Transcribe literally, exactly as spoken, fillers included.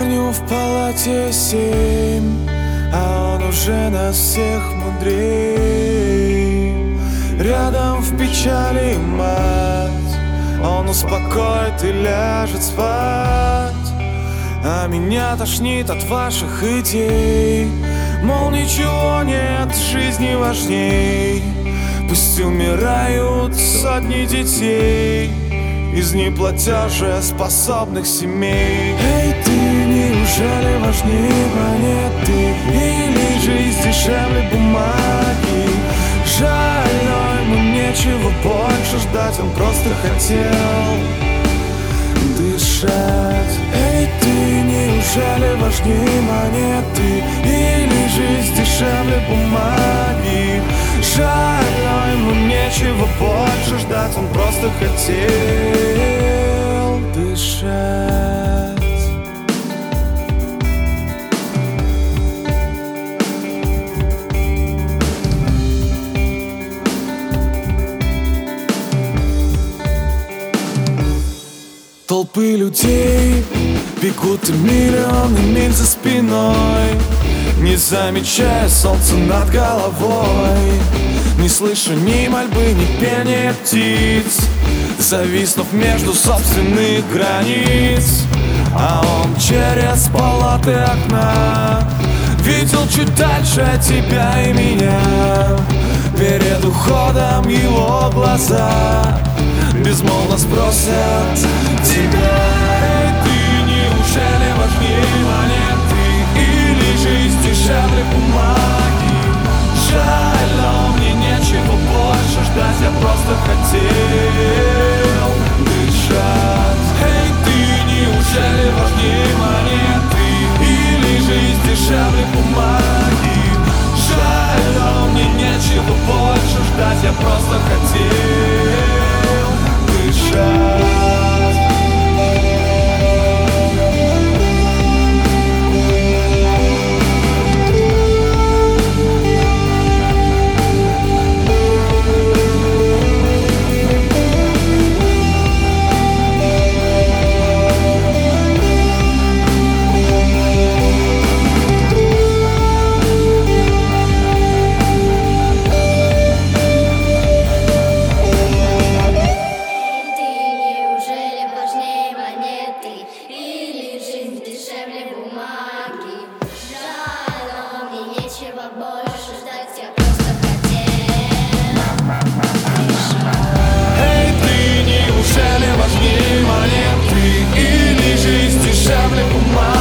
Помню, в палате семь, а он уже нас всех мудрей. Рядом в печали мать, он успокоит и ляжет спать. А меня тошнит от ваших идей, мол, ничего нет в жизни важней. Пусть умирают сотни детей из неплатежеспособных семей. Эй, ты, неужели важнее монеты или жизнь дешевле бумаги? Жаль, но ему нечего больше ждать, он просто хотел дышать. Эй, ты, неужели важнее монеты или жизнь дешевле бумаги? Жаль, но ему нечего больше ждать, он просто хотел дышать. Толпы людей бегут и миллионы миль за спиной, не замечая солнца над головой, не слыша ни мольбы, ни пения птиц, зависнув между собственных границ. А он через полоты окна видел чуть дальше тебя и меня. Перед уходом его глаза безмолвно спросят тебя: эй, ты, неужели важнее монеты или жизнь дешевле бумаги? Жаль, но мне нечего больше ждать, я просто хотел дышать. Эй, ты, неужели важнее монеты или жизнь дешевле бумаги? Жаль, но мне нечего больше ждать, я просто хотел дышать. Больше ждать, я просто хотел дышать. Эй, ты, неужели важнее монеты или жизнь дешевле бумаги?